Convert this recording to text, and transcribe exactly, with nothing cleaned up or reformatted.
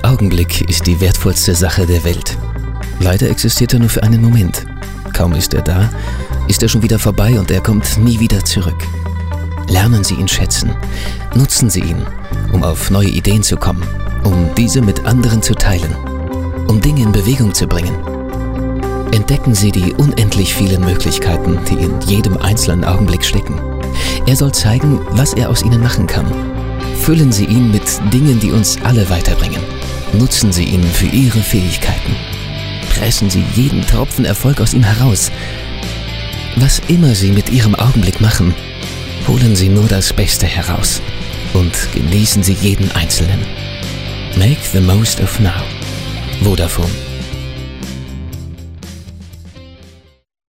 Augenblick ist die wertvollste Sache der Welt. Leider existiert er nur für einen Moment. Kaum ist er da, ist er schon wieder vorbei und er kommt nie wieder zurück. Lernen Sie ihn schätzen. Nutzen Sie ihn, um auf neue Ideen zu kommen, um diese mit anderen zu teilen, um Dinge in Bewegung zu bringen. Entdecken Sie die unendlich vielen Möglichkeiten, die in jedem einzelnen Augenblick stecken. Er soll zeigen, was er aus ihnen machen kann. Füllen Sie ihn mit Dingen, die uns alle weiterbringen. Nutzen Sie ihn für Ihre Fähigkeiten. Pressen Sie jeden Tropfen Erfolg aus ihm heraus. Was immer Sie mit Ihrem Augenblick machen, holen Sie nur das Beste heraus und genießen Sie jeden Einzelnen. Make the most of now. Vodafone.